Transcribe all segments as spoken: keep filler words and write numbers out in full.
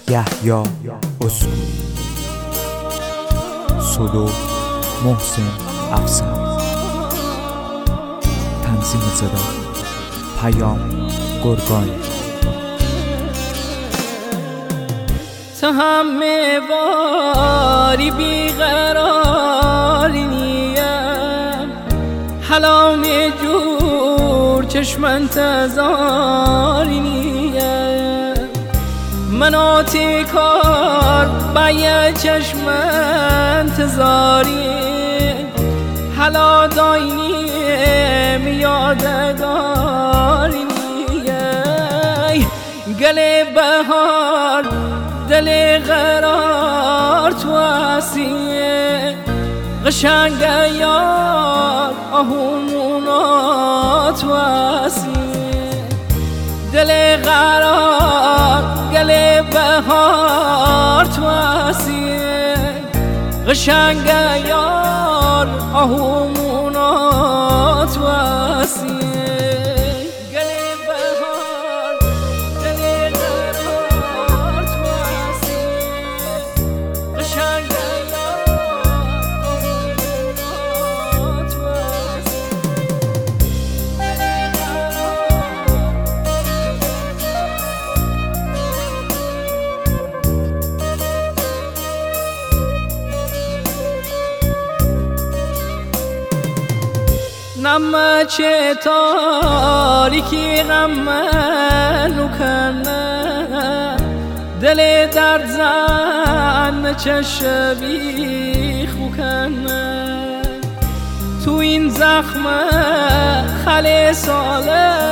یحیی اسکوئی، سولو محسن افسر، تنظیم صدا پیام گرگانی. تو همه واری بیقراری نیم، حلام جور چشم انتظاری نیم، مناتی کار بایه چشم انتظاری، حلا داینیم یادگاری نیم. گل بهار دل قرار تو هستی، قشنگ یار آهومونا تو هستی، دل قرار گل بهار تو هستی، قشنگ یار آهومونا تو هستی. نما چه تاریکی غم منو کنه، دل درد زن چشم بیخ کنه، تو این زخم خل سال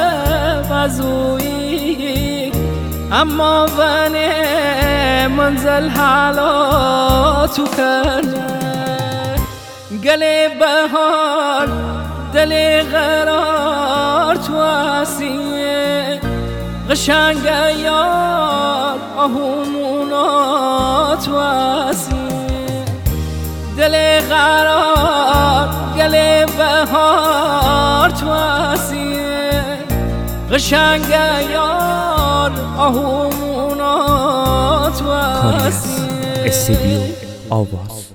وزویی، اما ونه منزل حالا تو کنه. گل بهار دل قرار تو هستی، قشنگ یار آهومونا تو هستی، دل قرار گل بهار تو هستی، قشنگ یار آهومونا تو هستی. استودیو آواز.